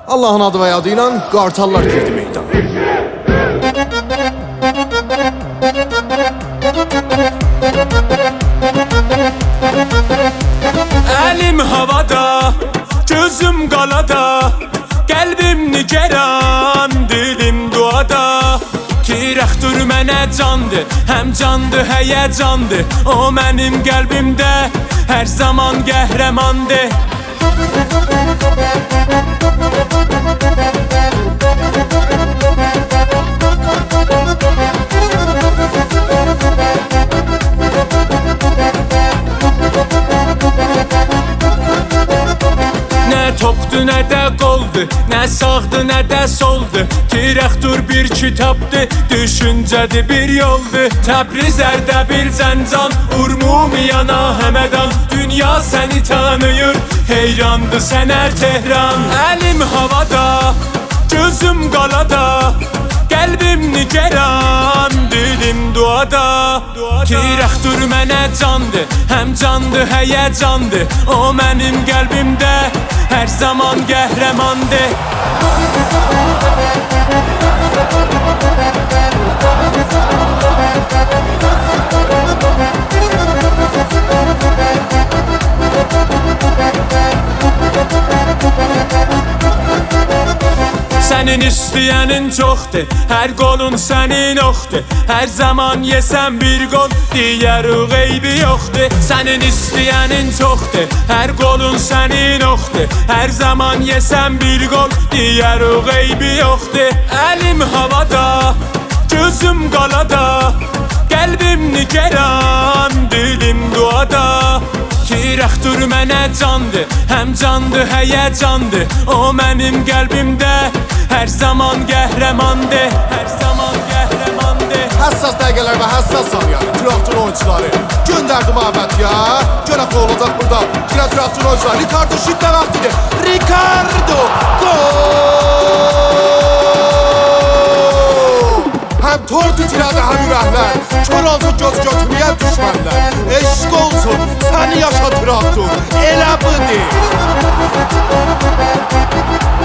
Allah'ın adı və yadı ilə qartallar girdi meydana. Əlim havada, gözüm qalada, qəlbim nigeran, dilim duada. Tirəxtur mənə candır, həm candır, həyəcandır. O mənim qəlbimdə hər zaman qəhrəmandır. Nə topdu, nə də qoldu, nə sağdı, nə də soldu. Tirəxtur bir kitabdır, düşüncədir bir yoldur. Təbriz, Ərdəbil, Zəncan, Urmumiyana, Həmədan. Dünya səni tanıyır, heyrandı sənə Tehran. Əlim havada, gözüm qalada, qəlbim nigeran, dilim duada. Tirəxtur mənə candır, həm candır, həyəcandır. O mənim qəlbimdə hər zaman qəhrəmandır. Sənin istəyənin çoxdur, hər qolun sənin oxdur. Hər zaman yesən bir qol, digər o qeybi yoxdur. Sənin istəyənin çoxdur, hər qolun sənin oxdur. Hər zaman yesən bir qol, digər o qeybi yoxdur. Əlim havada, gözüm qalada, qəlbim nigeran, dilim duada. Tirəxtur mənə candır, həm candır, həyəcandır. O mənim qəlbimdə hər zaman qəhrəmandır, hər zaman qəhrəmandır. Həssas dəqiqələr və həssas saniyə Tirəxtur oyuncuları göndərdi Məhəmmədiyə. Görək nə olacaq burada. Tirəxtur oyuncuları Ricardo şütlə vaxtidir. Ricardo gol! Həm tortu tirədi, həm ürəklər. Kör olsun göz götürməyən düşmənlər. Eşq olsun, səni yaşa Tirəxtur. Elə budur.